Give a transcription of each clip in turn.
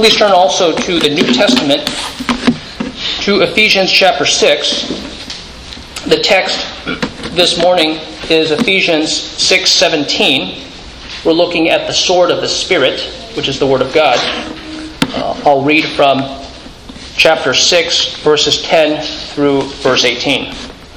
Please turn also to the New Testament, to Ephesians chapter 6. The text this morning is Ephesians 6:17. We're looking at the sword of the Spirit, which is the Word of God. I'll read from chapter 6, verses 10 through verse 18.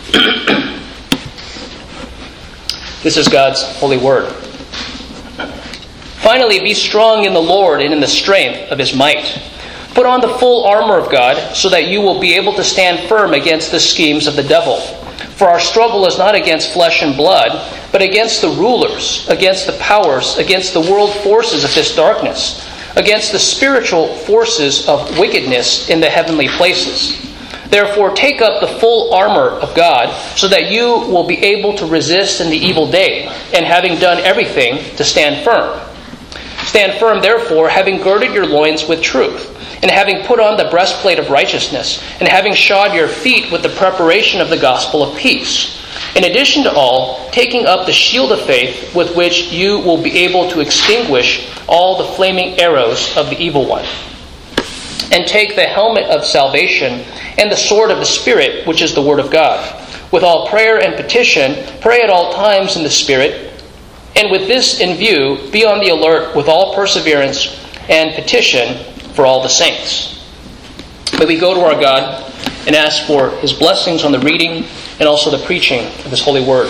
This is God's holy word. Finally, be strong in the Lord and in the strength of His might. Put on the full armor of God, so that you will be able to stand firm against the schemes of the devil. For our struggle is not against flesh and blood, but against the rulers, against the powers, against the world forces of this darkness, against the spiritual forces of wickedness in the heavenly places. Therefore, take up the full armor of God, so that you will be able to resist in the evil day, and having done everything, to stand firm. Stand firm, therefore, having girded your loins with truth, and having put on the breastplate of righteousness, and having shod your feet with the preparation of the gospel of peace. In addition to all, taking up the shield of faith, with which you will be able to extinguish all the flaming arrows of the evil one. And take the helmet of salvation and the sword of the Spirit, which is the Word of God. With all prayer and petition, pray at all times in the Spirit, and with this in view, be on the alert with all perseverance and petition for all the saints. May we go to our God and ask for His blessings on the reading and also the preaching of His holy word.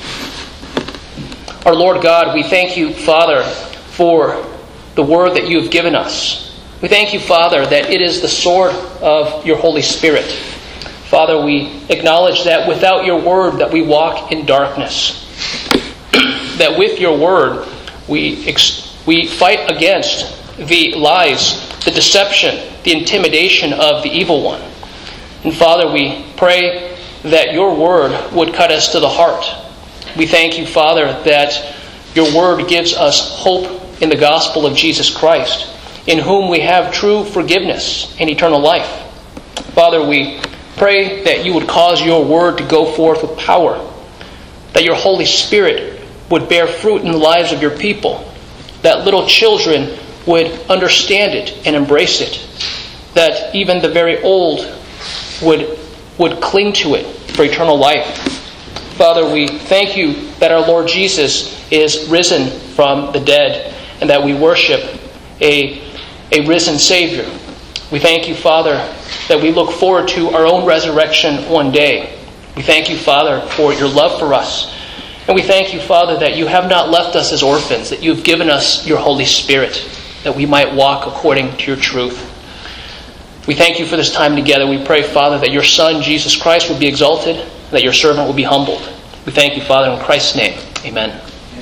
Our Lord God, we thank you, Father, for the word that you have given us. We thank you, Father, that it is the sword of your Holy Spirit. Father, we acknowledge that without your word that we walk in darkness. That with your word we fight against the lies, the deception, the intimidation of the evil one. And Father, we pray that your word would cut us to the heart. We thank you, Father, that your word gives us hope in the gospel of Jesus Christ, in whom we have true forgiveness and eternal life. Father, we pray that you would cause your word to go forth with power, that your Holy Spirit would bear fruit in the lives of your people, that little children would understand it and embrace it, that even the very old would cling to it for eternal life. Father, we thank you that our Lord Jesus is risen from the dead and that we worship a risen Savior. We thank you, Father, that we look forward to our own resurrection one day. We thank you, Father, for your love for us. And we thank you, Father, that you have not left us as orphans, that you have given us your Holy Spirit, that we might walk according to your truth. We thank you for this time together. We pray, Father, that your Son, Jesus Christ, would be exalted, and that your servant would be humbled. We thank you, Father, in Christ's name. Amen.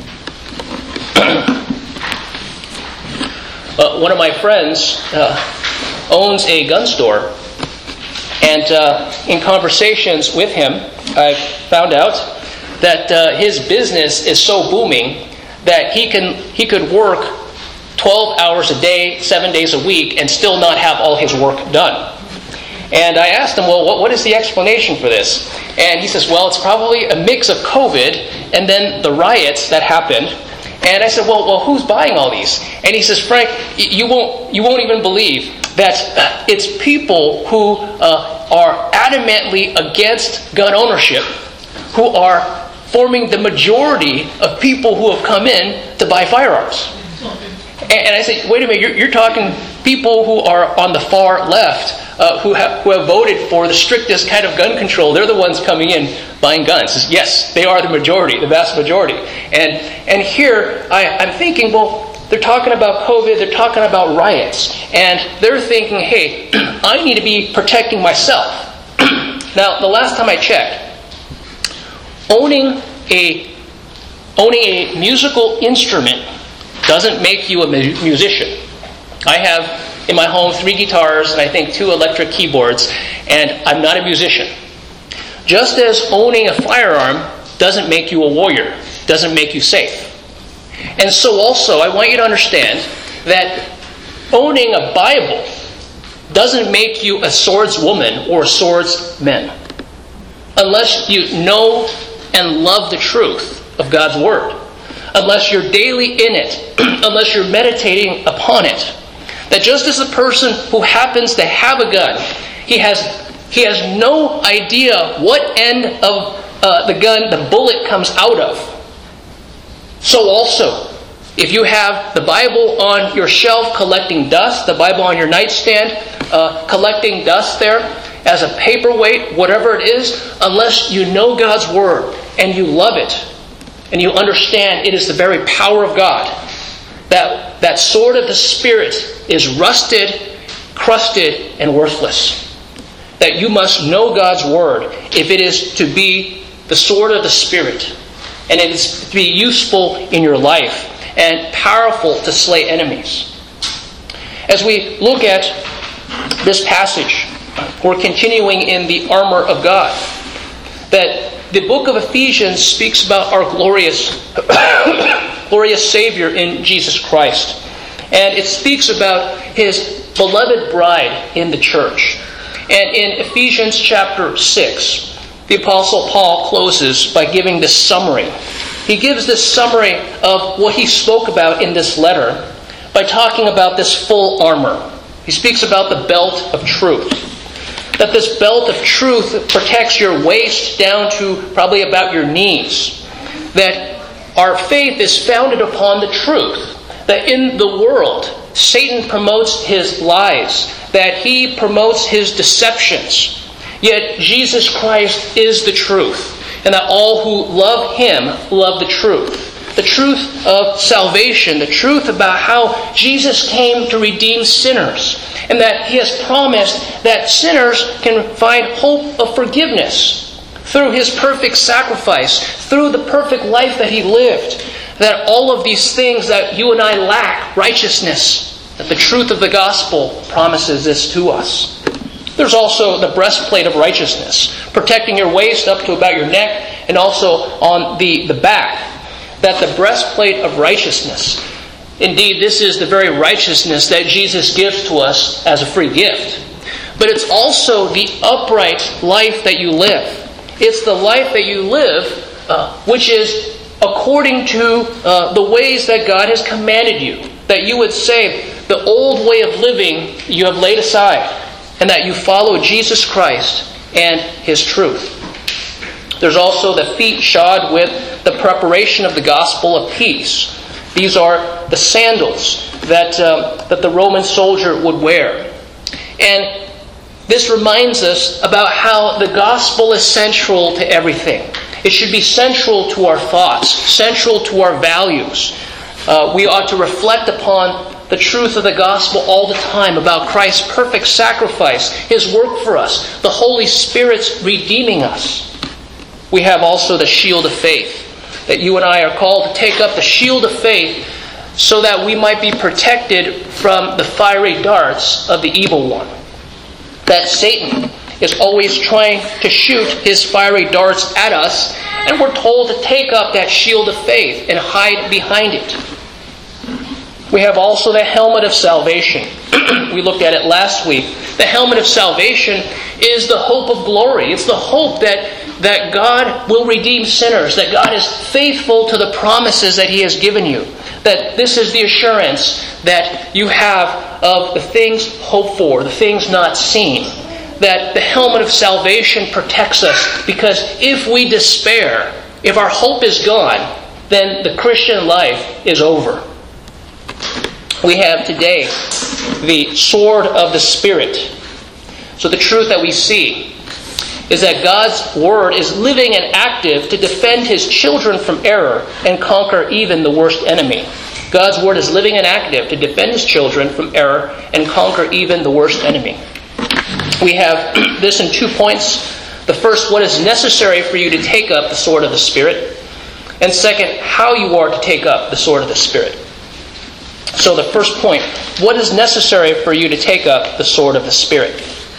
One of my friends owns a gun store, and in conversations with him, I found out that his business is so booming that he could work 12 hours a day, 7 days a week, and still not have all his work done. And I asked him, well, what is the explanation for this? And he says, well, it's probably a mix of COVID and then the riots that happened. And I said, well, who's buying all these? And he says, Frank, you won't even believe that it's people who are adamantly against gun ownership who are forming the majority of people who have come in to buy firearms. And I say, wait a minute, you're talking people who are on the far left, who have voted for the strictest kind of gun control. They're the ones coming in buying guns. Yes, they are the majority, the vast majority. And here I'm thinking, well, they're talking about COVID, they're talking about riots, and they're thinking, hey, I need to be protecting myself. Now, the last time I checked, owning a musical instrument doesn't make you a musician. I have in my home 3 guitars and I think 2 electric keyboards, and I'm not a musician. Just as owning a firearm doesn't make you a warrior, doesn't make you safe. And so also, I want you to understand that owning a Bible doesn't make you a swordswoman or a swordsman unless you know and love the truth of God's Word, unless you're daily in it, unless you're meditating upon it. That just as the person who happens to have a gun, he has no idea what end of the gun the bullet comes out of. So also, if you have the Bible on your shelf collecting dust, the Bible on your nightstand collecting dust there as a paperweight, whatever it is, unless you know God's Word and you love it and you understand it is the very power of God, that sword of the Spirit is rusted, crusted, and worthless. That you must know God's Word if it is to be the sword of the Spirit, and it is to be useful in your life and powerful to slay enemies. As we look at this passage, we're continuing in the armor of God. That the book of Ephesians speaks about our glorious Savior in Jesus Christ. And it speaks about His beloved bride in the church. And in Ephesians chapter 6, the Apostle Paul closes by giving this summary. He gives this summary of what he spoke about in this letter by talking about this full armor. He speaks about the belt of truth. That this belt of truth protects your waist down to probably about your knees. That our faith is founded upon the truth. That in the world, Satan promotes his lies. That he promotes his deceptions. Yet Jesus Christ is the truth. And that all who love Him love the truth. The truth of salvation. The truth about how Jesus came to redeem sinners. And that He has promised that sinners can find hope of forgiveness through His perfect sacrifice, through the perfect life that He lived. That all of these things that you and I lack, righteousness, that the truth of the gospel promises this to us. There's also the breastplate of righteousness, protecting your waist up to about your neck and also on the back. That the breastplate of righteousness, indeed, this is the very righteousness that Jesus gives to us as a free gift. But it's also the upright life that you live. It's the life that you live which is according to the ways that God has commanded you. That you would say, the old way of living you have laid aside, and that you follow Jesus Christ and His truth. There's also the feet shod with the preparation of the gospel of peace. These are the sandals that the Roman soldier would wear. And this reminds us about how the gospel is central to everything. It should be central to our thoughts, central to our values. We ought to reflect upon the truth of the gospel all the time about Christ's perfect sacrifice, His work for us, the Holy Spirit's redeeming us. We have also the shield of faith, that you and I are called to take up the shield of faith so that we might be protected from the fiery darts of the evil one. That Satan is always trying to shoot his fiery darts at us, and we're told to take up that shield of faith and hide behind it. We have also the helmet of salvation. We looked at it last week. The helmet of salvation is the hope of glory. It's the hope that God will redeem sinners, that God is faithful to the promises that He has given you. That this is the assurance that you have of the things hoped for, the things not seen. That the helmet of salvation protects us, because if we despair, if our hope is gone, then the Christian life is over. We have today the sword of the Spirit. So the truth that we see is that God's Word is living and active to defend His children from error and conquer even the worst enemy. God's Word is living and active to defend His children from error and conquer even the worst enemy. We have this in 2 points. The first, what is necessary for you to take up the sword of the Spirit. And second, how you are to take up the sword of the Spirit. So the first point, what is necessary for you to take up the sword of the Spirit?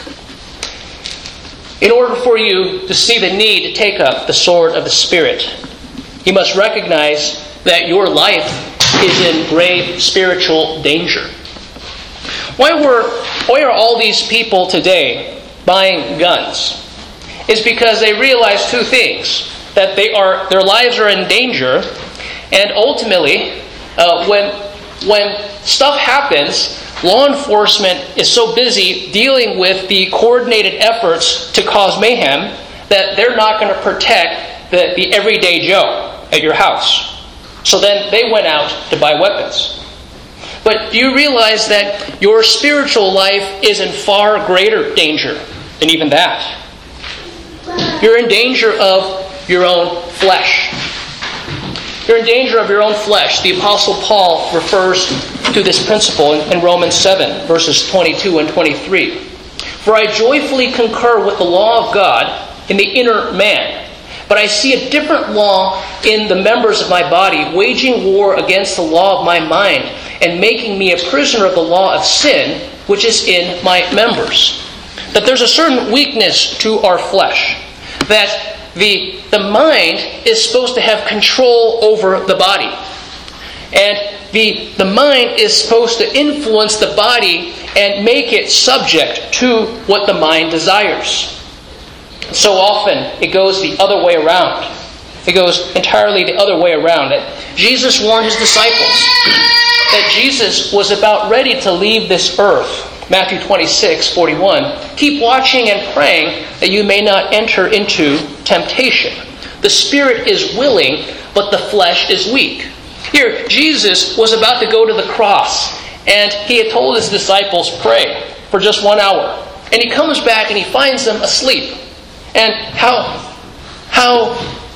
In order for you to see the need to take up the sword of the Spirit, you must recognize that your life is in grave spiritual danger. Why are all these people today buying guns? It's because they realize two things. That their lives are in danger, and ultimately, when stuff happens, law enforcement is so busy dealing with the coordinated efforts to cause mayhem that they're not going to protect the everyday Joe at your house. So then they went out to buy weapons. But do you realize that your spiritual life is in far greater danger than even that? You're in danger of your own flesh. You're in danger of your own flesh. The Apostle Paul refers to this principle in Romans 7, verses 22 and 23. For I joyfully concur with the law of God in the inner man, but I see a different law in the members of my body, waging war against the law of my mind, and making me a prisoner of the law of sin, which is in my members. That there's a certain weakness to our flesh. That the mind is supposed to have control over the body. And the mind is supposed to influence the body and make it subject to what the mind desires. So often it goes the other way around. It goes entirely the other way around. Jesus warned his disciples that Jesus was about ready to leave this earth. Matthew 26:41. Keep watching and praying that you may not enter into temptation. The spirit is willing, but the flesh is weak. Here, Jesus was about to go to the cross, and he had told his disciples, pray for just 1 hour. And he comes back and he finds them asleep. And how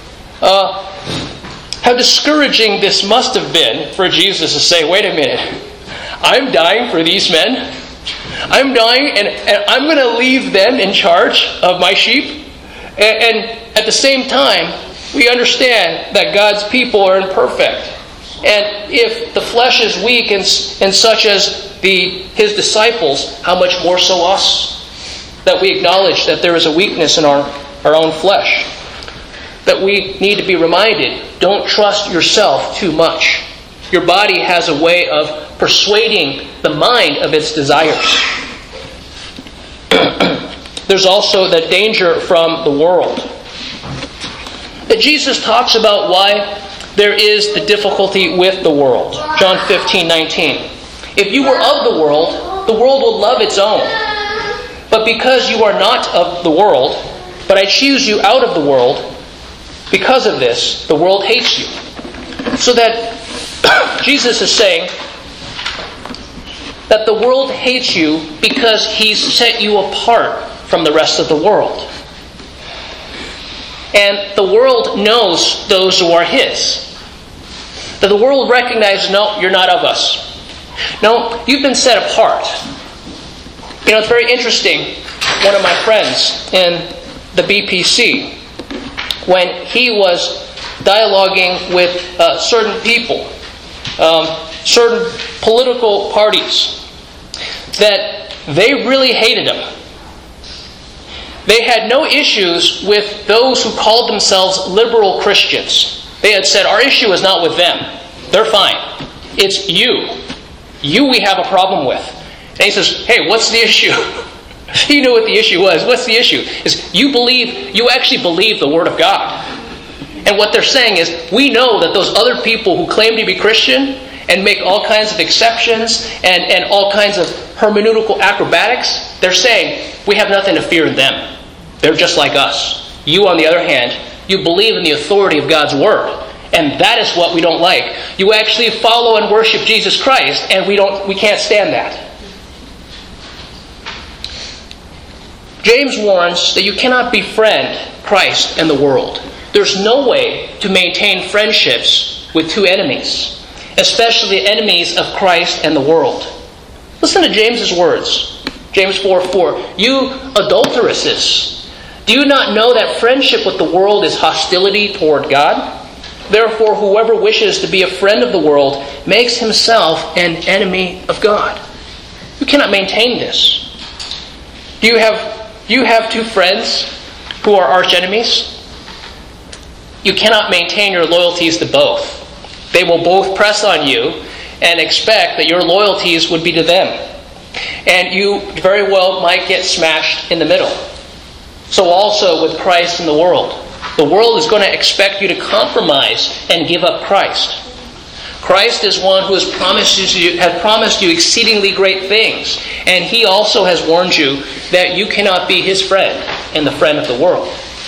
discouraging this must have been for Jesus to say, wait a minute, I'm dying for these men. I'm dying and I'm going to leave them in charge of my sheep. And at the same time, we understand that God's people are imperfect. And if the flesh is weak and such as his disciples, how much more so us? That we acknowledge that there is a weakness in our own flesh. That we need to be reminded, don't trust yourself too much. Your body has a way of persuading the mind of its desires. There's also the danger from the world. That Jesus talks about why there is the difficulty with the world. John 15:19. If you were of the world would love its own. But because you are not of the world, but I choose you out of the world, because of this, the world hates you. So that Jesus is saying that the world hates you because he's set you apart from the rest of the world. And the world knows those who are his. That the world recognizes, no, you're not of us. No, you've been set apart. You know, it's very interesting. One of my friends in the BPC, when he was dialoguing with certain people, certain political parties, that they really hated him. They had no issues with those who called themselves liberal Christians. They had said, our issue is not with them. They're fine. It's you. You we have a problem with. And he says, hey, what's the issue? He knew what the issue was. What's the issue? Is you actually believe the Word of God. And what they're saying is, we know that those other people who claim to be Christian and make all kinds of exceptions and all kinds of hermeneutical acrobatics, they're saying, we have nothing to fear in them. They're just like us. You, on the other hand, you believe in the authority of God's Word. And that is what we don't like. You actually follow and worship Jesus Christ, and we can't stand that. James warns that you cannot befriend Christ and the world. There's no way to maintain friendships with two enemies, especially enemies of Christ and the world. Listen to James's words. James 4:4. You adulteresses, do you not know that friendship with the world is hostility toward God? Therefore, whoever wishes to be a friend of the world makes himself an enemy of God. You cannot maintain this. Do you have two friends who are arch enemies? You cannot maintain your loyalties to both. They will both press on you and expect that your loyalties would be to them. And you very well might get smashed in the middle. So also with Christ and the world. The world is going to expect you to compromise and give up Christ. Christ is one who has promised you exceedingly great things. And he also has warned you that you cannot be his friend and the friend of the world.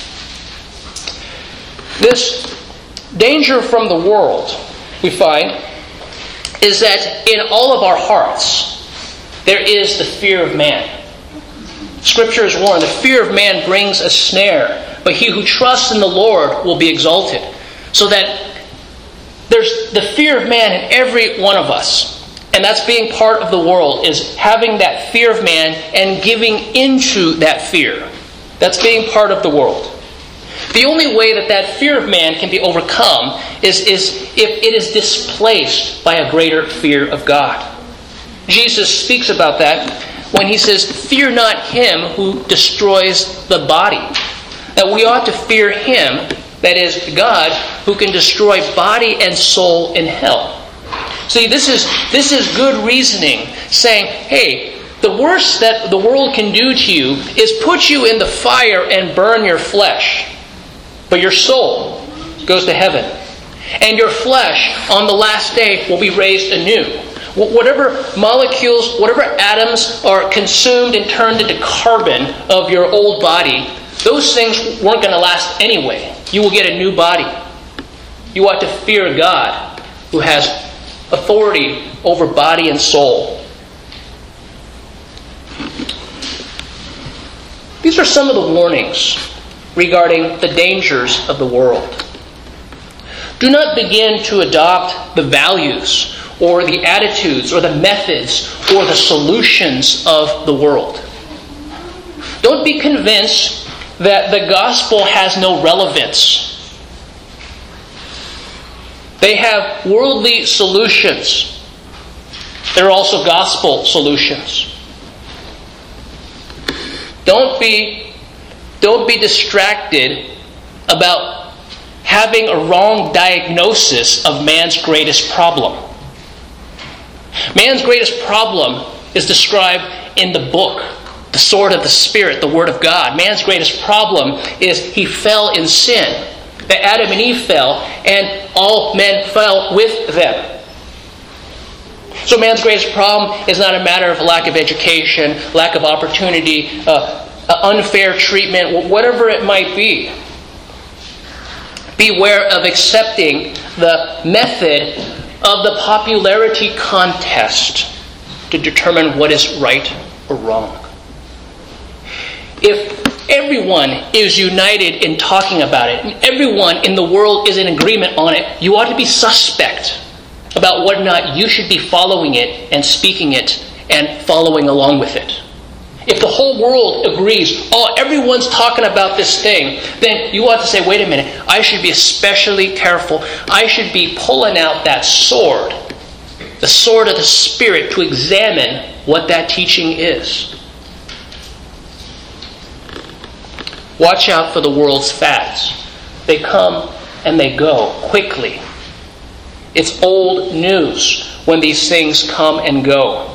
This danger from the world, we find, is that in all of our hearts, there is the fear of man. Scripture is warned, the fear of man brings a snare, but he who trusts in the Lord will be exalted. So that there's the fear of man in every one of us. And that's being part of the world, is having that fear of man and giving into that fear. That's being part of the world. The only way that fear of man can be overcome is if it is displaced by a greater fear of God. Jesus speaks about that when he says, "Fear not him who destroys the body." That we ought to fear him, that is God, who can destroy body and soul in hell. See, this is good reasoning, saying, hey, the worst that the world can do to you is put you in the fire and burn your flesh. But your soul goes to heaven. And your flesh on the last day will be raised anew. Whatever molecules, whatever atoms are consumed and turned into carbon of your old body, those things weren't going to last anyway. You will get a new body. You ought to fear God, who has authority over body and soul. These are some of the warnings regarding the dangers of the world. Do not begin to adopt the values or the attitudes or the methods or the solutions of the world. Don't be convinced that the gospel has no relevance. They have worldly solutions. There are also gospel solutions. Don't be distracted about having a wrong diagnosis of man's greatest problem. Man's greatest problem is described in the book, the sword of the Spirit, the Word of God. Man's greatest problem is he fell in sin. That Adam and Eve fell, and all men fell with them. So man's greatest problem is not a matter of lack of education, lack of opportunity, unfair treatment, whatever it might be. Beware of accepting the method of the popularity contest to determine what is right or wrong. If everyone is united in talking about it, and everyone in the world is in agreement on it, you ought to be suspect about whether or not you should be following it and speaking it and following along with it. If the whole world agrees, everyone's talking about this thing, then you ought to say, wait a minute, I should be especially careful. I should be pulling out that sword, the sword of the Spirit, to examine what that teaching is. Watch out for the world's fads. They come and they go quickly. It's old news when these things come and go.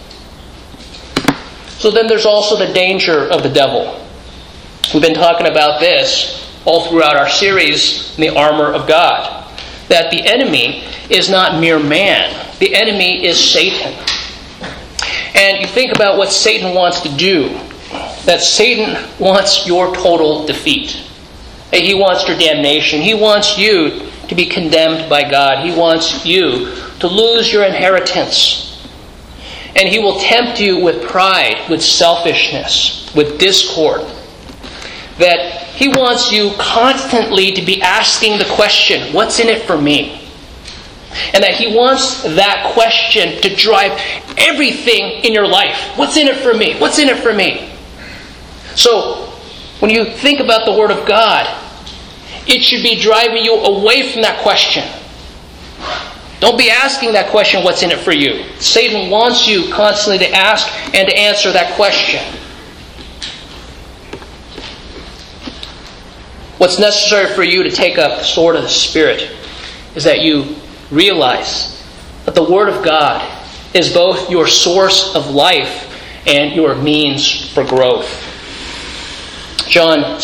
So then there's also the danger of the devil. We've been talking about this all throughout our series, The Armor of God. That the enemy is not mere man. The enemy is Satan. And you think about what Satan wants to do. That Satan wants your total defeat. He wants your damnation. He wants you to be condemned by God. He wants you to lose your inheritance. And he will tempt you with pride, with selfishness, with discord. That he wants you constantly to be asking the question, what's in it for me? And that he wants that question to drive everything in your life. What's in it for me? What's in it for me? So, when you think about the Word of God, it should be driving you away from that question. Don't be asking that question, what's in it for you? Satan wants you constantly to ask and to answer that question. What's necessary for you to take up the sword of the Spirit is that you realize that the Word of God is both your source of life and your means for growth. John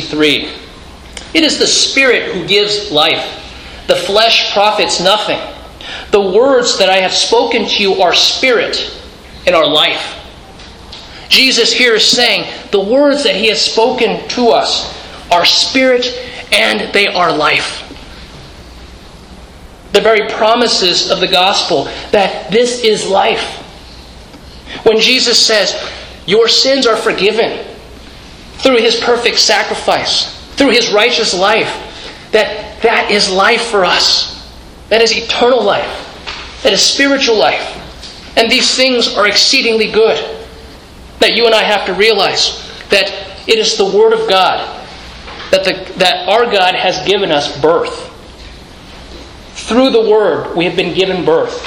6:63. It is the Spirit who gives life. The flesh profits nothing. The words that I have spoken to you are spirit and are life. Jesus here is saying the words that he has spoken to us are spirit and they are life. The very promises of the gospel that this is life. When Jesus says, your sins are forgiven through his perfect sacrifice, through his righteous life, that is life for us. That is eternal life. That is spiritual life. And these things are exceedingly good. That you and I have to realize that it is the Word of God that our God has given us birth. Through the Word we have been given birth.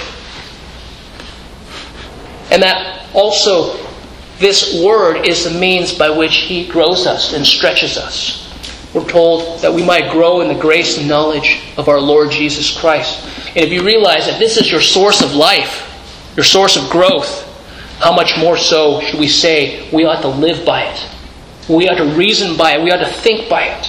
And that also this Word is the means by which he grows us and stretches us. We're told that we might grow in the grace and knowledge of our Lord Jesus Christ. And if you realize that this is your source of life, your source of growth, how much more so should we say we ought to live by it? We ought to reason by it. We ought to think by it.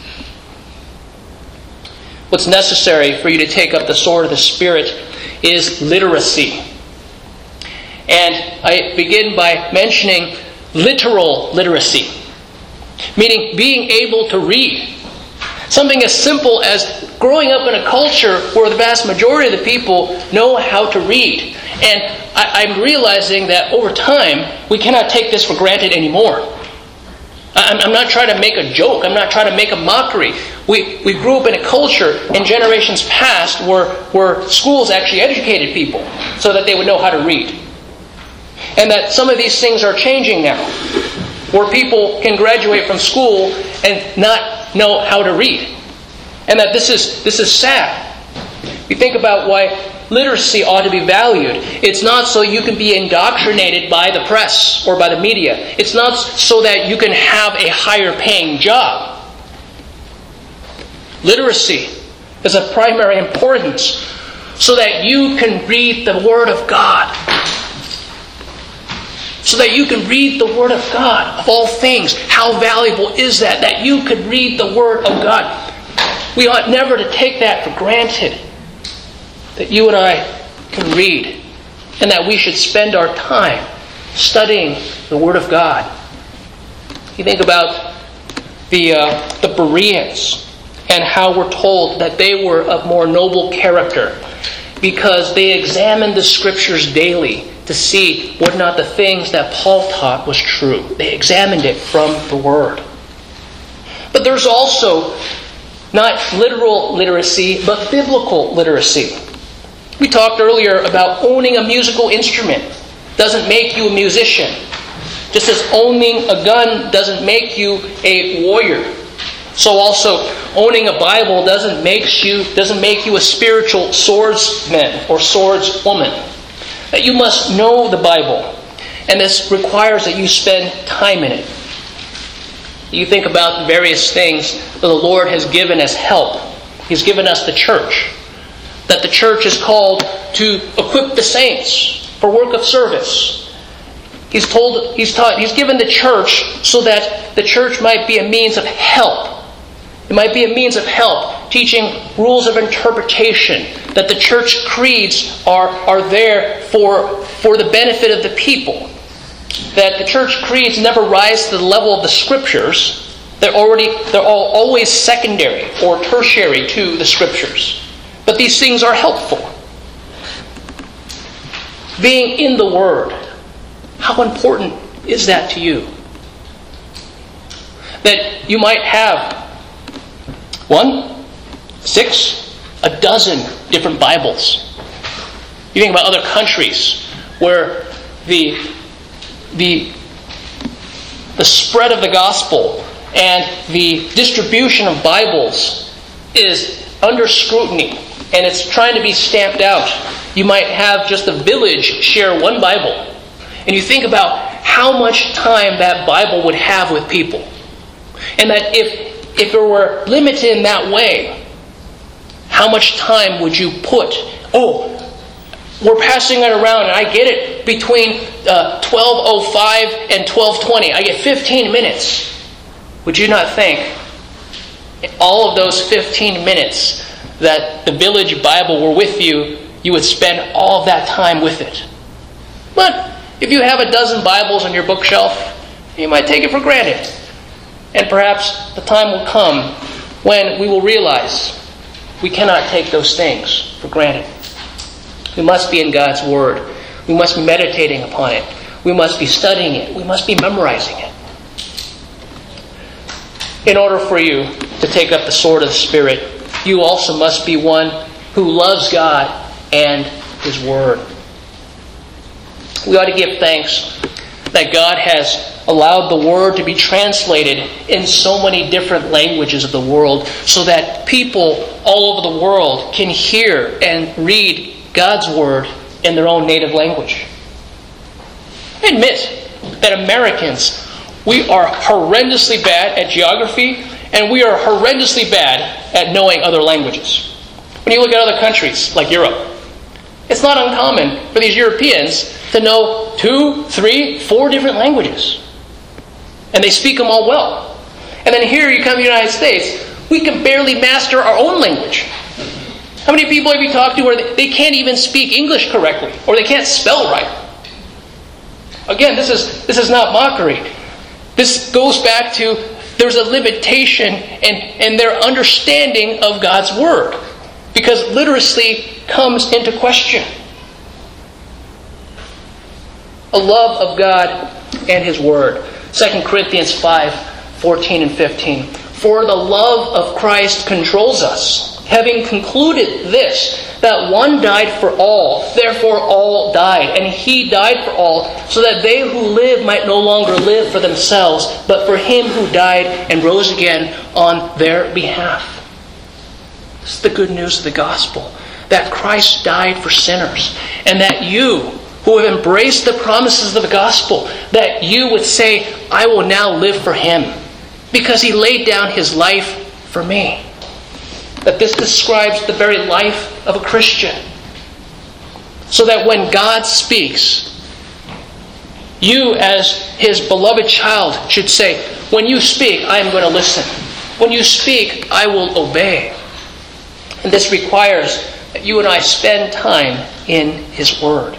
What's necessary for you to take up the sword of the Spirit is literacy. And I begin by mentioning literal literacy. Meaning being able to read. Something as simple as growing up in a culture where the vast majority of the people know how to read. And I'm realizing that over time, we cannot take this for granted anymore. I'm not trying to make a joke. I'm not trying to make a mockery. We grew up in a culture in generations past where schools actually educated people so that they would know how to read. And that some of these things are changing now, where people can graduate from school and not know how to read. And that this is sad. You think about why literacy ought to be valued. It's not so you can be indoctrinated by the press or by the media. It's not so that you can have a higher paying job. Literacy is of primary importance so that you can read the Word of God. So that you can read the Word of God of all things. How valuable is that you could read the Word of God? We ought never to take that for granted. That you and I can read. And that we should spend our time studying the Word of God. You think about the Bereans and how we're told that they were of more noble character because they examined the Scriptures daily to see whether or not the things that Paul taught was true. They examined it from the Word. But there's also not literal literacy, but biblical literacy. We talked earlier about owning a musical instrument doesn't make you a musician. Just as owning a gun doesn't make you a warrior. So also, owning a Bible doesn't make you a spiritual swordsman or swordswoman. That you must know the Bible. And this requires that you spend time in it. You think about the various things that the Lord has given as help. He's given us the church. That the church is called to equip the saints for work of service. He's given the church so that the church might be a means of help. It might be a means of help, teaching rules of interpretation, that the church creeds are there for the benefit of the people. That the church creeds never rise to the level of the Scriptures. They're always secondary or tertiary to the Scriptures. But these things are helpful. Being in the Word, how important is that to you? That you might have 1, 6, a dozen different Bibles. You think about other countries where the spread of the gospel and the distribution of Bibles is under scrutiny and it's trying to be stamped out. You might have just a village share one Bible. And you think about how much time that Bible would have with people. And that if it were limited in that way, how much time would you put? Oh, we're passing it around and I get it between 12:05 and 12:20. I get 15 minutes. Would you not think all of those 15 minutes that the village Bible were with you you would spend all of that time with it. But if you have a dozen Bibles on your bookshelf, you might take it for granted. And perhaps the time will come when we will realize we cannot take those things for granted. We must be in God's Word. We must be meditating upon it. We must be studying it. We must be memorizing it. In order for you to take up the sword of the Spirit, you also must be one who loves God and His Word. We ought to give thanks that God has allowed the Word to be translated in so many different languages of the world so that people all over the world can hear and read God's Word in their own native language. I admit that Americans, we are horrendously bad at geography, and we are horrendously bad at knowing other languages. When you look at other countries, like Europe, it's not uncommon for these Europeans to know 2, 3, 4 different languages. And they speak them all well. And then here you come to the United States, we can barely master our own language. How many people have you talked to where they can't even speak English correctly, or they can't spell right? Again, this is not mockery. This goes back to there's a limitation in their understanding of God's Word, because literacy comes into question. A love of God and His Word. 2 Corinthians 5:14 and 15. For the love of Christ controls us, having concluded this, that one died for all, therefore all died, and He died for all, so that they who live might no longer live for themselves, but for Him who died and rose again on their behalf. This is the good news of the gospel, that Christ died for sinners, and that you, who have embraced the promises of the gospel, that you would say, I will now live for Him, because He laid down His life for me. That this describes the very life of a Christian. So that when God speaks, you as His beloved child should say, when you speak, I am going to listen. When you speak, I will obey. And this requires that you and I spend time in His Word.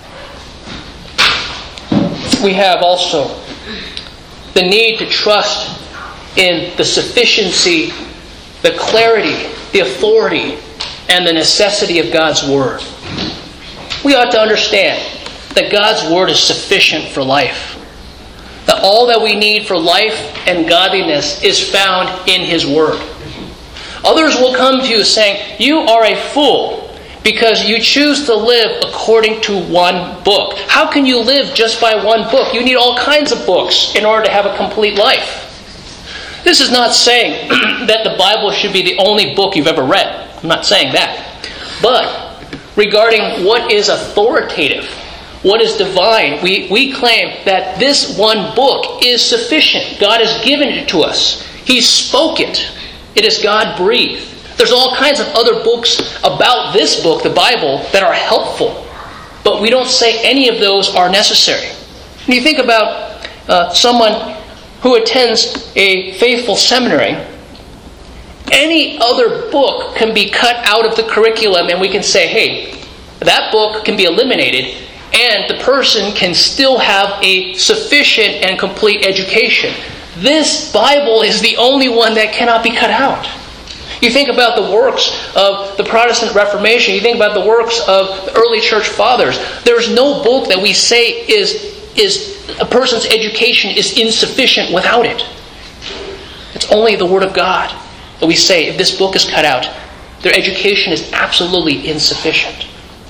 We have also the need to trust in the sufficiency, the clarity, the authority, and the necessity of God's Word. We ought to understand that God's Word is sufficient for life. That all that we need for life and godliness is found in His Word. Others will come to you saying, you are a fool because you choose to live according to one book. How can you live just by one book? You need all kinds of books in order to have a complete life. This is not saying that the Bible should be the only book you've ever read. I'm not saying that. But regarding what is authoritative, what is divine, we claim that this one book is sufficient. God has given it to us. He spoke it. It is God-breathed. There's all kinds of other books about this book, the Bible, that are helpful. But we don't say any of those are necessary. When you think about someone who attends a faithful seminary, any other book can be cut out of the curriculum and we can say, hey, that book can be eliminated and the person can still have a sufficient and complete education. This Bible is the only one that cannot be cut out. You think about the works of the Protestant Reformation. You think about the works of the early church fathers. There's no book that we say is a person's education is insufficient without it. It's only the Word of God that we say, if this book is cut out, their education is absolutely insufficient.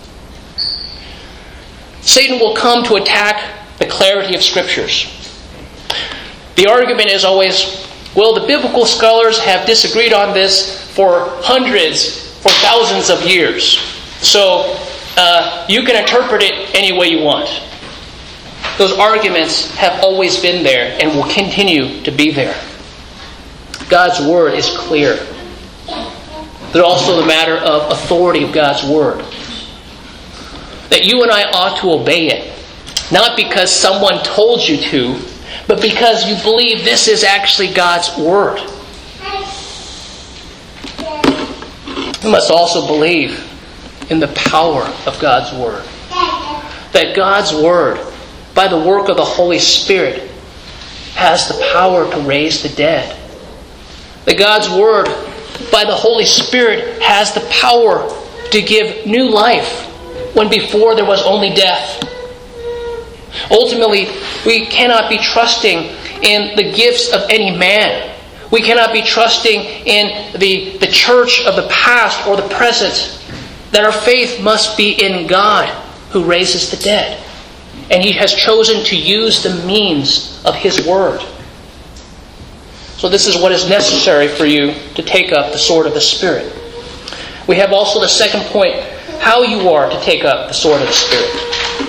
Satan will come to attack the clarity of Scriptures. The argument is always, well, the biblical scholars have disagreed on this for hundreds, for thousands of years. So you can interpret it any way you want. Those arguments have always been there and will continue to be there. God's Word is clear. There's also the matter of authority of God's Word. That you and I ought to obey it. Not because someone told you to, but because you believe this is actually God's Word. We must also believe in the power of God's Word. That God's Word, by the work of the Holy Spirit, has the power to raise the dead. That God's Word, by the Holy Spirit, has the power to give new life when before there was only death. Ultimately, we cannot be trusting in the gifts of any man. We cannot be trusting in the church of the past or the present. That our faith must be in God who raises the dead. And He has chosen to use the means of His Word. So this is what is necessary for you to take up the sword of the Spirit. We have also the second point, how you are to take up the sword of the Spirit.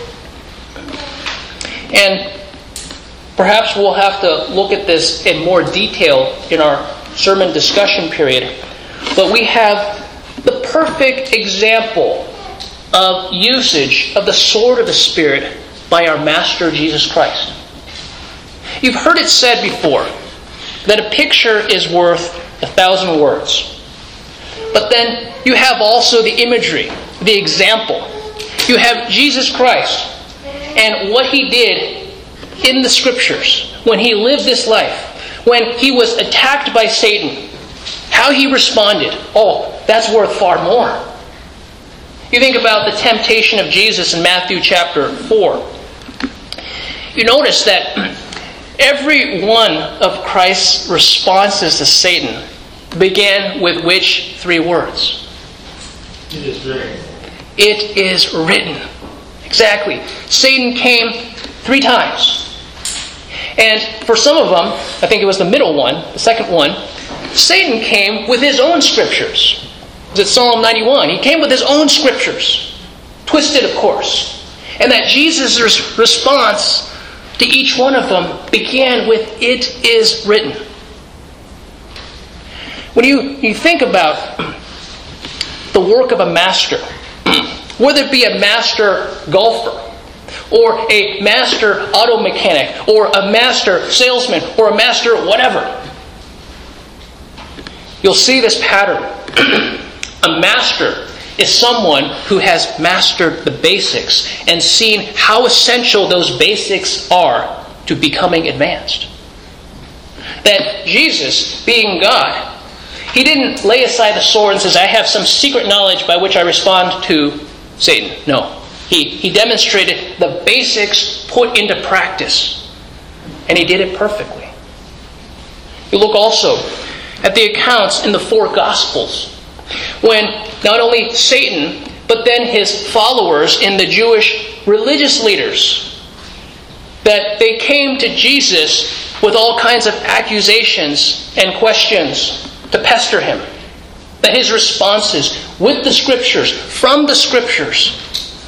And perhaps we'll have to look at this in more detail in our sermon discussion period. But we have the perfect example of usage of the sword of the Spirit by our Master Jesus Christ. You've heard it said before that a picture is worth 1,000 words. But then you have also the imagery, the example. You have Jesus Christ and what He did in the Scriptures when He lived this life, when He was attacked by Satan, how He responded. Oh, that's worth far more. You think about the temptation of Jesus in Matthew chapter 4. You notice that every one of Christ's responses to Satan began with which 3 words? It is written. It is written. Exactly. Satan came 3 times. And for some of them, I think it was the middle one, the second one, Satan came with his own scriptures. It was Psalm 91. He came with his own scriptures. Twisted, of course. And that Jesus' response to each one of them began with, it is written. When you think about the work of a master, whether it be a master golfer, or a master auto mechanic, or a master salesman, or a master whatever, you'll see this pattern. A master is someone who has mastered the basics and seen how essential those basics are to becoming advanced. That Jesus, being God, He didn't lay aside the sword and says, I have some secret knowledge by which I respond to Satan. No. He demonstrated the basics put into practice. And He did it perfectly. You look also at the accounts in the 4 Gospels when not only Satan, but then his followers in the Jewish religious leaders, that they came to Jesus with all kinds of accusations and questions to pester Him. That His responses with the Scriptures, from the Scriptures,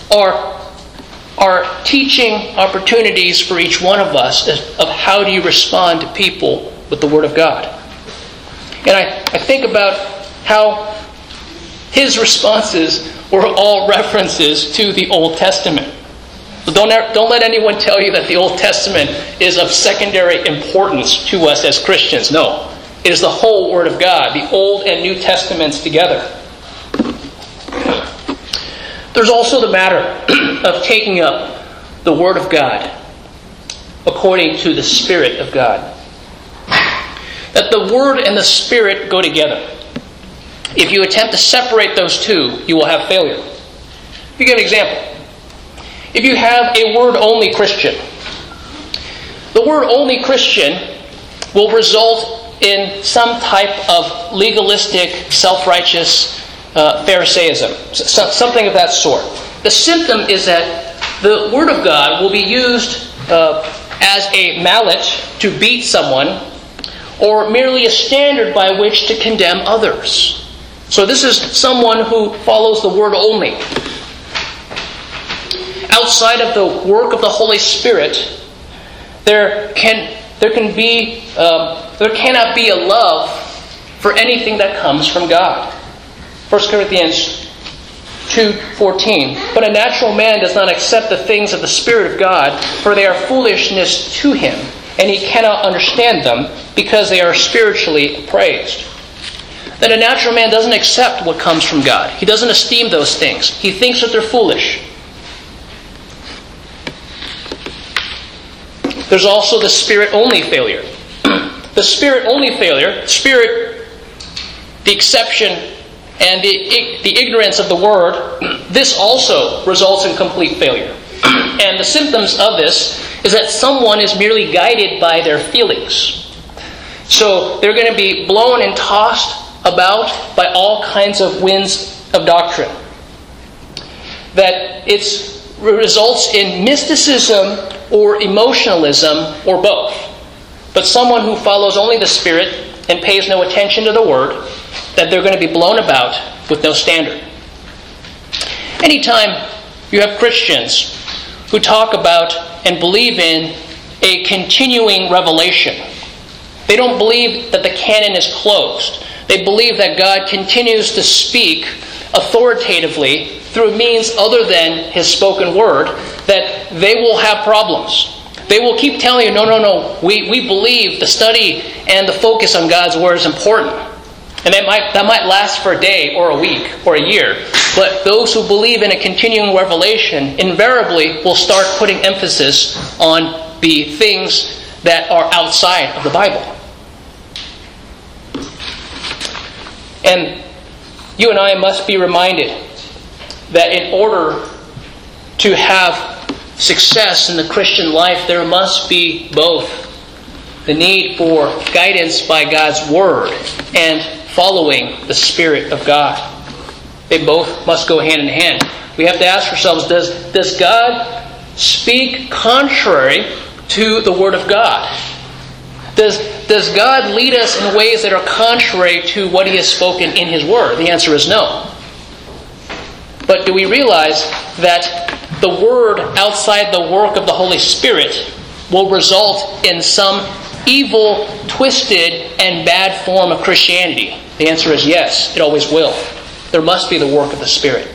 are teaching opportunities for each one of us of how do you respond to people with the Word of God. And I think about how His responses were all references to the Old Testament. So don't let anyone tell you that the Old Testament is of secondary importance to us as Christians. No. It is the whole Word of God, the Old and New Testaments together. There's also the matter of taking up the Word of God according to the Spirit of God. That the Word and the Spirit go together. If you attempt to separate those two, you will have failure. Let me give an example. If you have a word-only Christian, the word-only Christian will result in some type of legalistic, self-righteous Pharisaism, something of that sort. The symptom is that the Word of God will be used as a mallet to beat someone, or merely a standard by which to condemn others. So this is someone who follows the Word only. Outside of the work of the Holy Spirit, there cannot be a love for anything that comes from God. 1 Corinthians 2:14. But a natural man does not accept the things of the Spirit of God, for they are foolishness to him, and he cannot understand them, because they are spiritually appraised. That a natural man doesn't accept what comes from God. He doesn't esteem those things. He thinks that they're foolish. There's also the Spirit-only failure. The Spirit-only failure, the exception, and the ignorance of the Word, this also results in complete failure. And the symptoms of this is that someone is merely guided by their feelings. So they're going to be blown and tossed about by all kinds of winds of doctrine. That it results in mysticism or emotionalism or both. But someone who follows only the Spirit and pays no attention to the Word, that they're going to be blown about with no standard. Anytime you have Christians who talk about and believe in a continuing revelation, they don't believe that the canon is closed. They believe that God continues to speak authoritatively through means other than His spoken word, that they will have problems. They will keep telling you, no, we believe the study and the focus on God's word is important. And that might last for a day or a week or a year. But those who believe in a continuing revelation invariably will start putting emphasis on the things that are outside of the Bible. And you and I must be reminded that in order to have success in the Christian life, there must be both the need for guidance by God's Word and following the Spirit of God. They both must go hand in hand. We have to ask ourselves, does God speak contrary to the Word of God? Does God lead us in ways that are contrary to what He has spoken in His Word? The answer is no. But do we realize that the Word outside the work of the Holy Spirit will result in some evil, twisted, and bad form of Christianity? The answer is yes, it always will. There must be the work of the Spirit.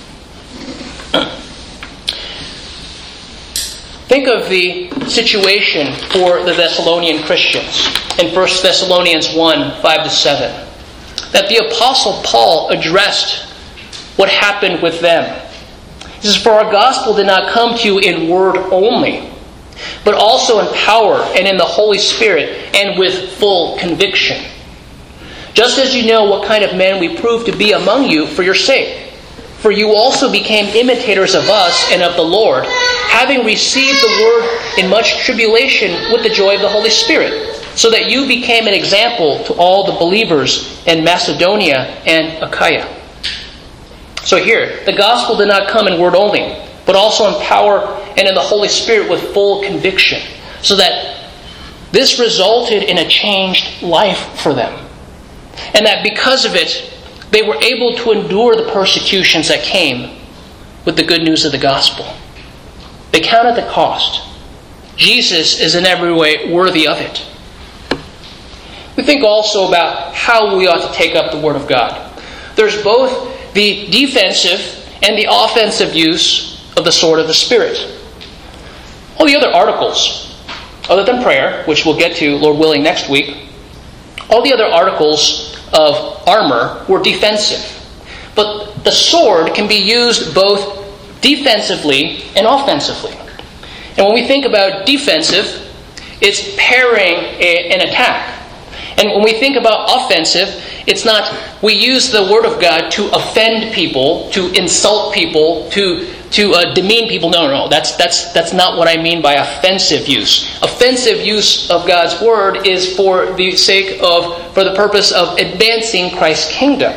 Think of the situation for the Thessalonian Christians in 1 Thessalonians 1, 5-7. That the Apostle Paul addressed what happened with them. He says, "For our gospel did not come to you in word only, but also in power and in the Holy Spirit and with full conviction. Just as you know what kind of men we proved to be among you for your sake. For you also became imitators of us and of the Lord, having received the word in much tribulation with the joy of the Holy Spirit, so that you became an example to all the believers in Macedonia and Achaia." So here, the gospel did not come in word only, but also in power and in the Holy Spirit with full conviction, so that this resulted in a changed life for them. And that because of it, they were able to endure the persecutions that came with the good news of the gospel. They counted the cost. Jesus is in every way worthy of it. We think also about how we ought to take up the Word of God. There's both the defensive and the offensive use of the sword of the Spirit. All the other articles, other than prayer, which we'll get to, Lord willing, next week, all the other articles of armor were defensive. But the sword can be used both defensively and offensively. And when we think about defensive, it's parrying an attack. And when we think about offensive, it's not, we use the Word of God to offend people, to insult people, to demean people. No. That's not what I mean by offensive use. Offensive use of God's Word is for the purpose of advancing Christ's kingdom.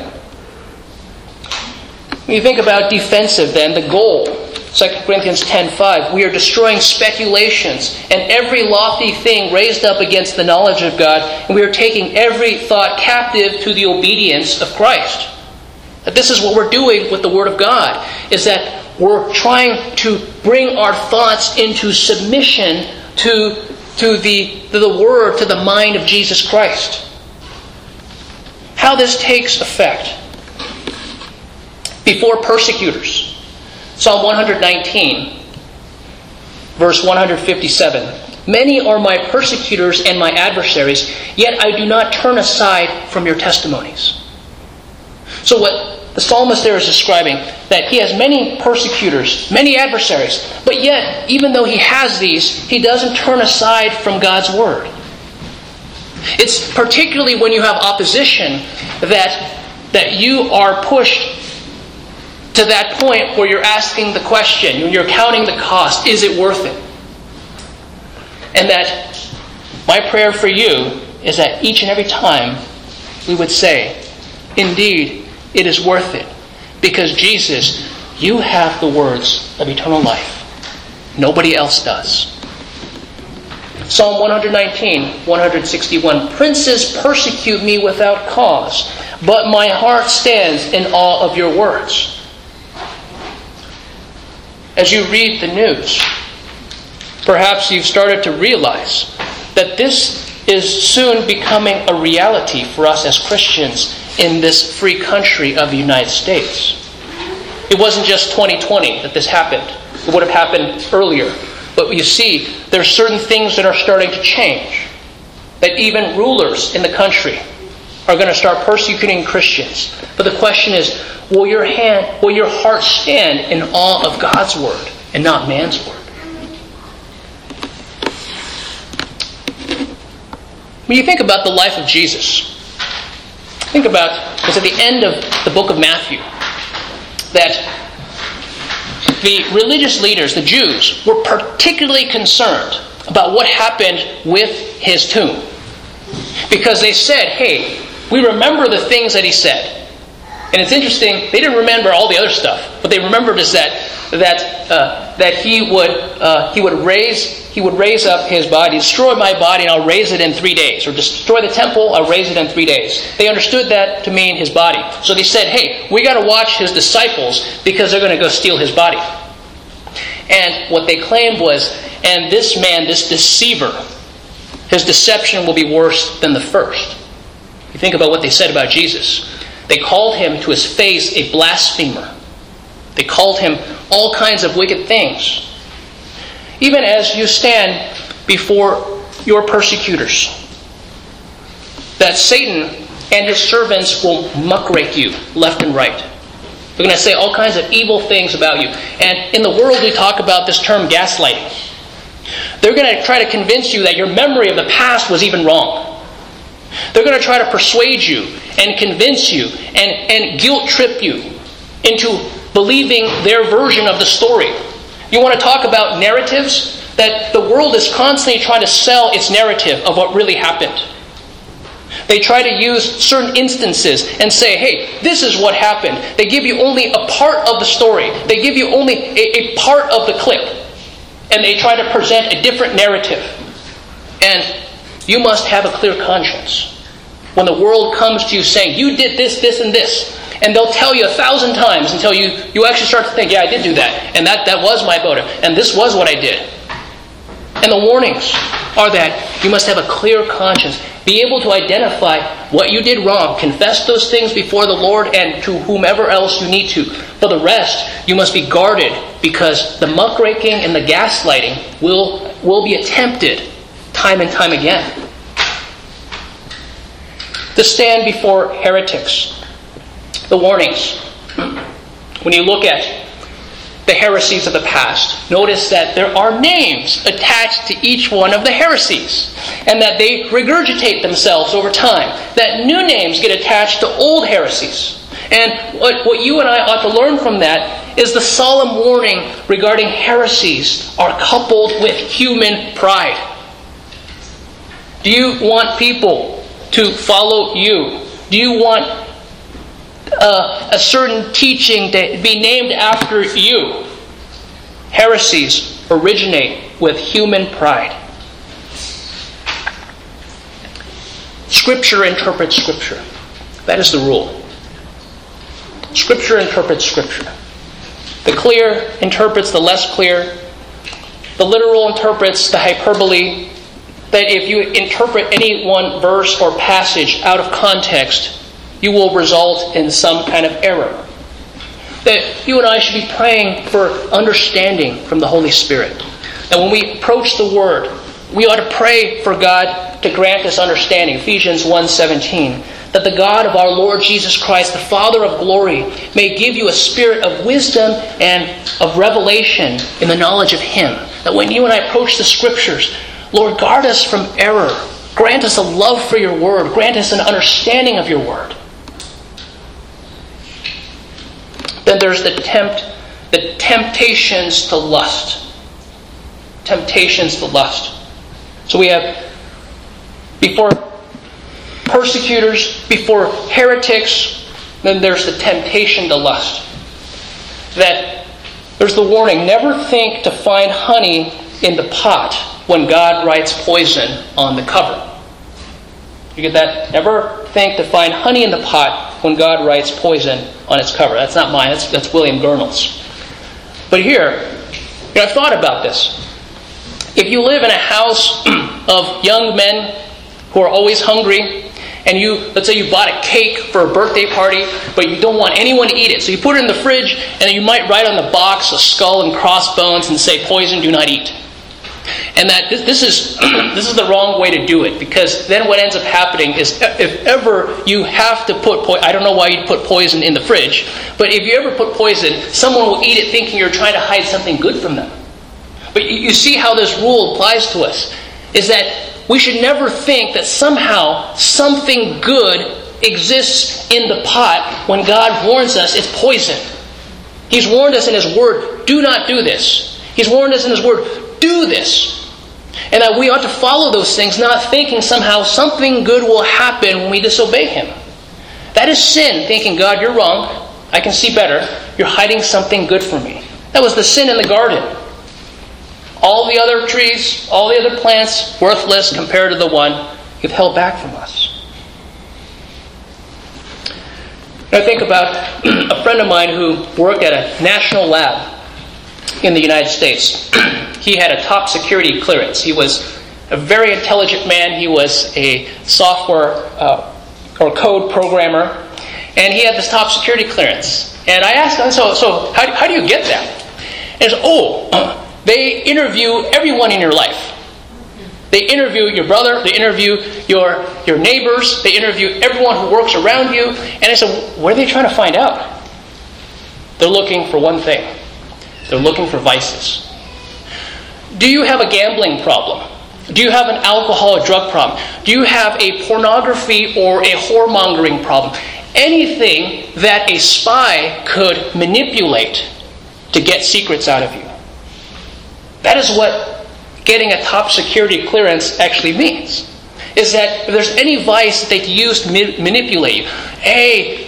When you think about defensive, then, the goal, 2 Corinthians 10:5, we are destroying speculations and every lofty thing raised up against the knowledge of God, and we are taking every thought captive to the obedience of Christ. That this is what we're doing with the Word of God, is that we're trying to bring our thoughts into submission to the Word, to the mind of Jesus Christ. How this takes effect. Before persecutors. Psalm 119, verse 157. "Many are my persecutors and my adversaries, yet I do not turn aside from your testimonies." So what the psalmist there is describing, that he has many persecutors, many adversaries, but yet, even though he has these, he doesn't turn aside from God's word. It's particularly when you have opposition that you are pushed to that point where you're asking the question, when you're counting the cost, is it worth it? And that my prayer for you is that each and every time we would say, indeed, it is worth it. Because Jesus, you have the words of eternal life. Nobody else does. Psalm 119, 161. Princes persecute me without cause, but my heart stands in awe of your words. As you read the news, perhaps you've started to realize that this is soon becoming a reality for us as Christians in this free country of the United States. It wasn't just 2020 that this happened. It would have happened earlier. But you see, there are certain things that are starting to change. That even rulers in the country are going to start persecuting Christians. But the question is, will your heart stand in awe of God's word and not man's word? When you think about the life of Jesus, think about, it's at the end of the book of Matthew, that the religious leaders, the Jews, were particularly concerned about what happened with his tomb. Because they said, hey, we remember the things that he said. And it's interesting, they didn't remember all the other stuff. What they remembered is that he would raise up his body, destroy my body, and I'll raise it in 3 days. Or destroy the temple, I'll raise it in 3 days. They understood that to mean his body. So they said, hey, we got to watch his disciples because they're going to go steal his body. And what they claimed was, and this man, this deceiver, his deception will be worse than the first. You think about what they said about Jesus. They called him to his face a blasphemer. They called him all kinds of wicked things. Even as you stand before your persecutors, that Satan and his servants will muckrake you left and right. They're going to say all kinds of evil things about you. And in the world we talk about this term gaslighting. They're going to try to convince you that your memory of the past was even wrong. They're going to try to persuade you and convince you and guilt trip you into believing their version of the story. You want to talk about narratives? That the world is constantly trying to sell its narrative of what really happened. They try to use certain instances and say, hey, this is what happened. They give you only a part of the story. They give you only a part of the clip. And they try to present a different narrative. And you must have a clear conscience. When the world comes to you saying, you did this, this, and this, and they'll tell you 1,000 times until you actually start to think, yeah, I did do that. And that was my motive. And this was what I did. And the warnings are that you must have a clear conscience. Be able to identify what you did wrong. Confess those things before the Lord and to whomever else you need to. For the rest, you must be guarded because the muckraking and the gaslighting will be attempted time and time again. To stand before heretics. The warnings. When you look at the heresies of the past, notice that there are names attached to each one of the heresies, and that they regurgitate themselves over time. That new names get attached to old heresies. And what you and I ought to learn from that is the solemn warning regarding heresies are coupled with human pride. Do you want people to follow you? Do you want a certain teaching to be named after you? Heresies originate with human pride. Scripture interprets Scripture. That is the rule. Scripture interprets Scripture. The clear interprets the less clear. The literal interprets the hyperbole. That if you interpret any one verse or passage out of context, you will result in some kind of error. That you and I should be praying for understanding from the Holy Spirit. That when we approach the Word, we ought to pray for God to grant us understanding. Ephesians 1:17. that the God of our Lord Jesus Christ, the Father of glory, may give you a spirit of wisdom and of revelation in the knowledge of Him. That when you and I approach the Scriptures, Lord, guard us from error. Grant us a love for your Word. Grant us an understanding of your Word. Then there's the temptations to lust. Temptations to lust. So we have before persecutors, before heretics, then there's the temptation to lust. That there's the warning, never think to find honey in the pot when God writes poison on the cover. You get that? Never think to find honey in the pot when God writes poison on its cover. That's not mine, that's William Gurnall's. But here, I've thought about this. If you live in a house of young men who are always hungry, and let's say you bought a cake for a birthday party, but you don't want anyone to eat it. So you put it in the fridge, and then you might write on the box a skull and crossbones and say, "Poison, do not eat." And that this is the wrong way to do it, because then what ends up happening is if ever you have to put I don't know why you'd put poison in the fridge, but if you ever put poison, someone will eat it thinking you're trying to hide something good from them. But you see how this rule applies to us, is that we should never think that somehow something good exists in the pot when God warns us it's poison. He's warned us in His Word, do not do this. He's warned us in His Word, do this. And that we ought to follow those things, not thinking somehow something good will happen when we disobey Him. That is sin, thinking, God, you're wrong. I can see better. You're hiding something good from me. That was the sin in the garden. All the other trees, all the other plants, worthless compared to the one You've held back from us. I think about a friend of mine who worked at a national lab in the United States. He had a top security clearance. He was a very intelligent man. He was a software or code programmer, and he had this top security clearance. And I asked him, so how do you get that? And he said, they interview everyone in your life. They interview your brother, they interview your neighbors, they interview everyone who works around you. And I said, what are they trying to find out? They're looking for one thing. They're looking for vices. Do you have a gambling problem? Do you have an alcohol or drug problem? Do you have a pornography or a whoremongering problem? Anything that a spy could manipulate to get secrets out of you. That is what getting a top security clearance actually means. Is that if there's any vice that they can use to manipulate you. Hey,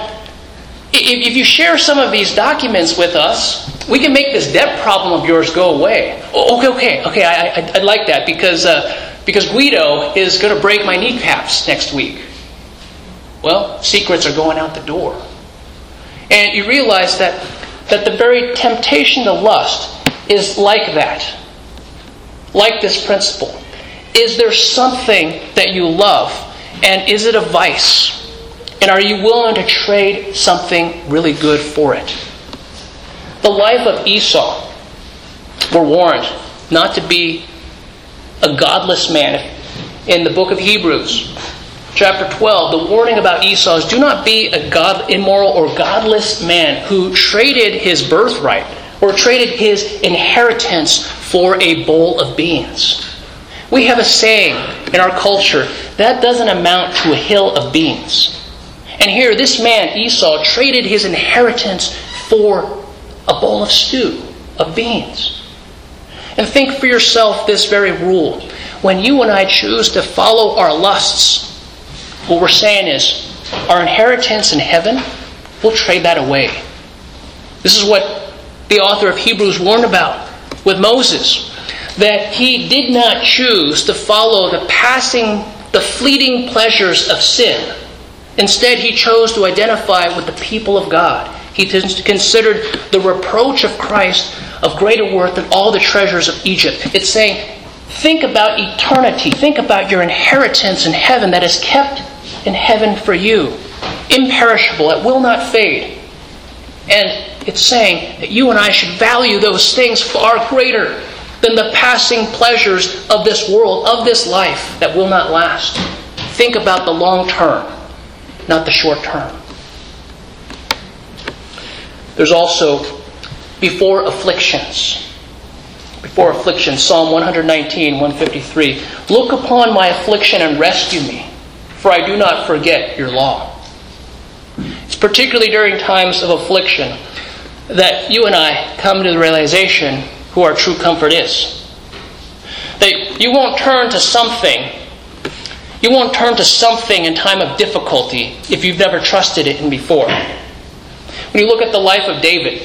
if you share some of these documents with us, we can make this debt problem of yours go away. Okay, I'd like that because Guido is going to break my kneecaps next week. Well, secrets are going out the door. And you realize that the very temptation to lust is like that. Like this principle. Is there something that you love? And is it a vice? And are you willing to trade something really good for it? The life of Esau, we're warned not to be a godless man. In the book of Hebrews, chapter 12, the warning about Esau is do not be a immoral or godless man who traded his birthright or traded his inheritance for a bowl of beans. We have a saying in our culture, that doesn't amount to a hill of beans. And here, this man, Esau, traded his inheritance for a bowl of stew, of beans. And think for yourself this very rule. When you and I choose to follow our lusts, what we're saying is, our inheritance in heaven, we'll trade that away. This is what the author of Hebrews warned about with Moses. That he did not choose to follow the fleeting pleasures of sin. Instead, he chose to identify with the people of God. He considered the reproach of Christ of greater worth than all the treasures of Egypt. It's saying, think about eternity. Think about your inheritance in heaven that is kept in heaven for you. Imperishable, it will not fade. And it's saying that you and I should value those things far greater than the passing pleasures of this world, of this life that will not last. Think about the long term. not the short term. There's also before afflictions. Before affliction, Psalm 119, 153. Look upon my affliction and rescue me, for I do not forget your law. It's particularly during times of affliction that you and I come to the realization who our true comfort is. That you won't turn to something. You won't turn to something in time of difficulty if you've never trusted it in before. When you look at the life of David,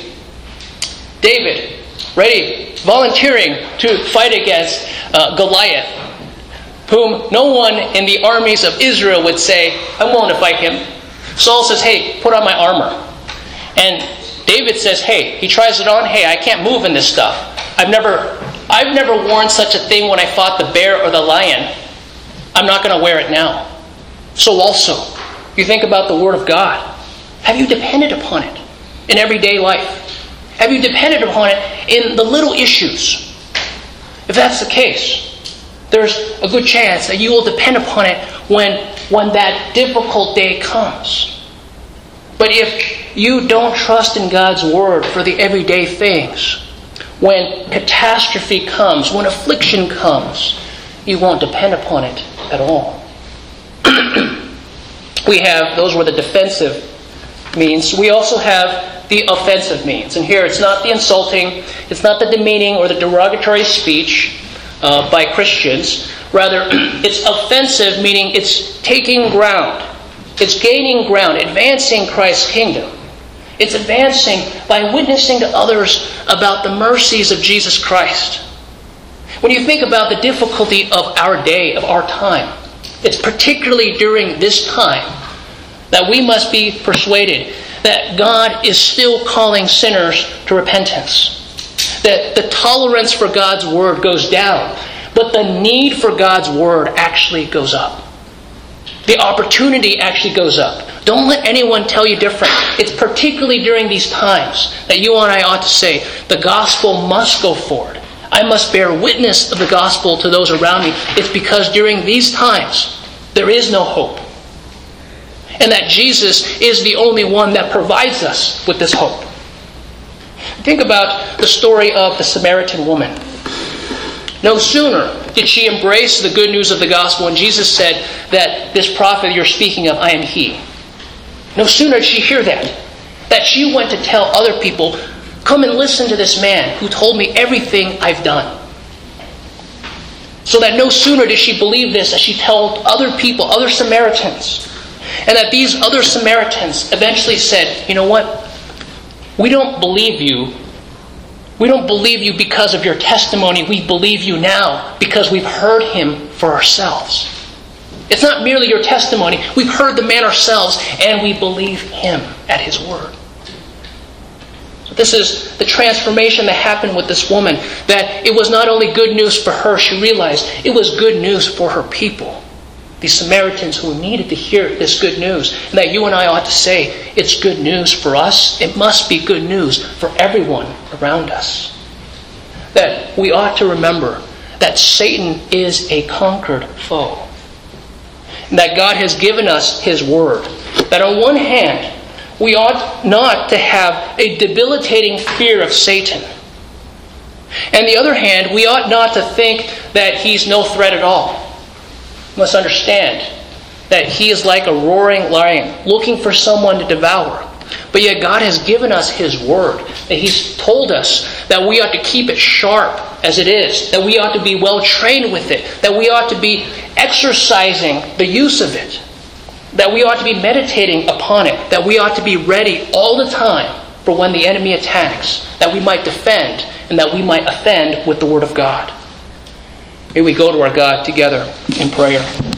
volunteering to fight against Goliath, whom no one in the armies of Israel would say, I'm willing to fight him. Saul says, hey, put on my armor. And David says, hey, he tries it on, hey, I can't move in this stuff. I've never worn such a thing when I fought the bear or the lion. I'm not going to wear it now. So also, you think about the Word of God. Have you depended upon it in everyday life? Have you depended upon it in the little issues? If that's the case, there's a good chance that you will depend upon it when that difficult day comes. But if you don't trust in God's Word for the everyday things, when catastrophe comes, when affliction comes, you won't depend upon it at all. Those were the defensive means. We also have the offensive means. And here it's not the insulting, it's not the demeaning or the derogatory speech by Christians. Rather, it's offensive, meaning it's taking ground. It's gaining ground, advancing Christ's kingdom. It's advancing by witnessing to others about the mercies of Jesus Christ. When you think about the difficulty of our day, of our time, it's particularly during this time that we must be persuaded that God is still calling sinners to repentance. That the tolerance for God's Word goes down, but the need for God's Word actually goes up. The opportunity actually goes up. Don't let anyone tell you different. It's particularly during these times that you and I ought to say, the gospel must go forward. I must bear witness of the gospel to those around me. It's because during these times, there is no hope. And that Jesus is the only one that provides us with this hope. Think about the story of the Samaritan woman. No sooner did she embrace the good news of the gospel, and Jesus said that this prophet you're speaking of, I am he. No sooner did she hear that she went to tell other people, come and listen to this man who told me everything I've done. So that no sooner did she believe this, as she told other people, other Samaritans. And that these other Samaritans eventually said, you know what? We don't believe you. We don't believe you because of your testimony. We believe you now because we've heard him for ourselves. It's not merely your testimony. We've heard the man ourselves and we believe him at his word. So this is the transformation that happened with this woman. That it was not only good news for her, she realized it was good news for her people. These Samaritans who needed to hear this good news. And that you and I ought to say, it's good news for us. It must be good news for everyone around us. That we ought to remember that Satan is a conquered foe. And that God has given us his word. That on one hand, we ought not to have a debilitating fear of Satan. And on the other hand, we ought not to think that he's no threat at all. We must understand that he is like a roaring lion looking for someone to devour. But yet God has given us his word. That he's told us that we ought to keep it sharp as it is. That we ought to be well trained with it. That we ought to be exercising the use of it. That we ought to be meditating upon it. That we ought to be ready all the time for when the enemy attacks. That we might defend and that we might offend with the word of God. May we go to our God together in prayer.